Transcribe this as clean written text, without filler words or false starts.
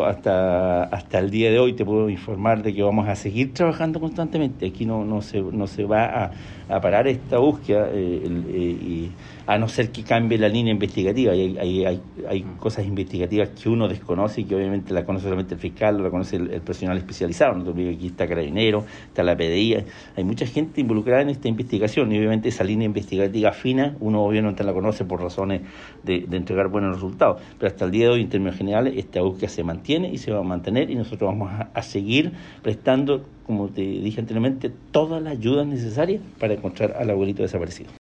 Yo hasta el día de hoy te puedo informar de que vamos a seguir trabajando constantemente. Aquí no se va a parar esta búsqueda, y a no ser que cambie la línea investigativa. Hay cosas investigativas que uno desconoce y que obviamente la conoce solamente el fiscal, o la conoce el profesional especializado. No te olvides que aquí está Carabineros, está la PDI, hay mucha gente involucrada en esta investigación, y obviamente esa línea investigativa fina uno obviamente la conoce por razones de entregar buenos resultados, pero hasta el día de hoy en términos generales esta búsqueda se mantiene y se va a mantener, y nosotros vamos a seguir prestando, como te dije anteriormente, toda la ayuda necesaria para encontrar al abuelito desaparecido.